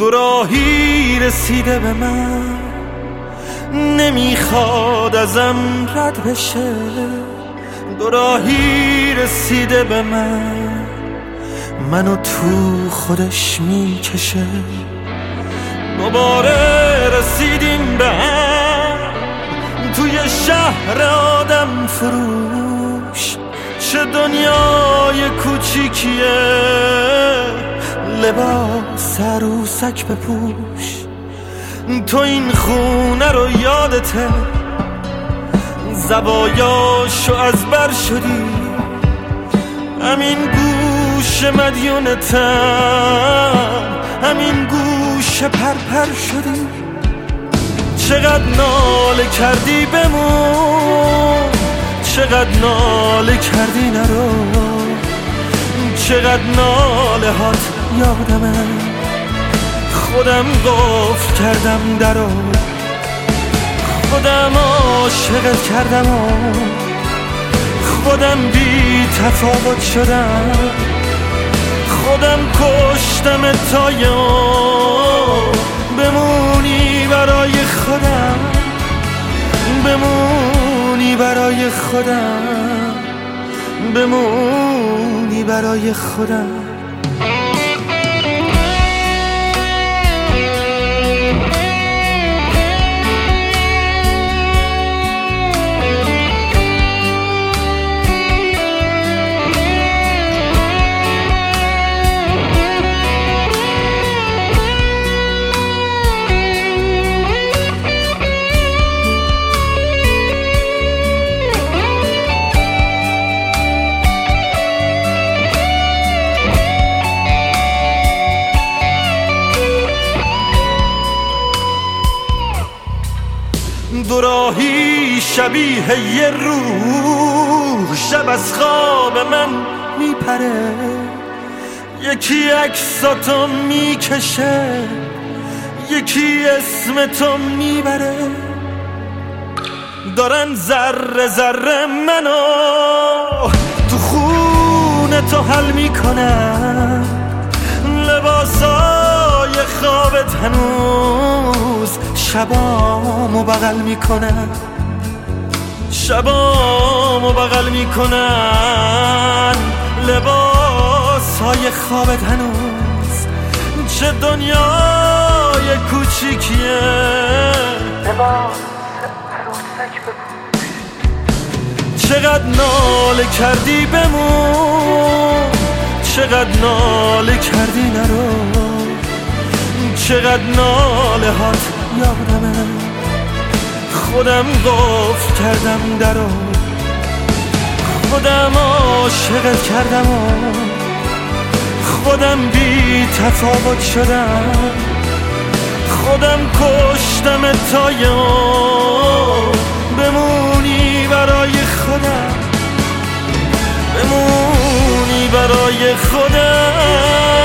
دوراهی رسیده به من، نمیخواد ازم رد بشه. دوراهی رسیده به من، منو تو خودش میکشه. دوباره رسیدیم به هم توی شهر آدم فروش. چه دنیای کوچیکیه، لباس عروسک بپوش. تو این خونه رو یادته، زوایاشو از بر شدی. همین گوش مدیونتم، همین گوش پرپر شدی. چقدر ناله کردی بمون، چقدر ناله کردی نرو. چقدر ناله هات یادمه، خودم قفل کردم درو. خودم عاشقت کردم و خودم بی تفاوت شدم. خودم کشتم تا بمونی برای خودم، بمونی برای خودم، بمونی برای خودم. دوراهی شبیه یه روح، شب از خواب من میپره. یکی عکساتو میکشه، یکی اسم تو میبره. دارن ذره ذره منو تو خونه تو حل میکنن. لباسای خوابت هنوز شبامو بغل میکنن، شبامو بغل میکنن. لباسای خوابت هنوز، چه دنیای کوچیکیه. لباس عروسک بپوش. چقدر ناله کردی بمون، چقدر ناله کردی نرو. چقدر ناله هات یادمه، خودم قفل کردم درو. خودم عاشقت کردم و خودم بی تفاوت شدم. خودم کشتم تا بمونی برای خودم، بمونی برای خودم.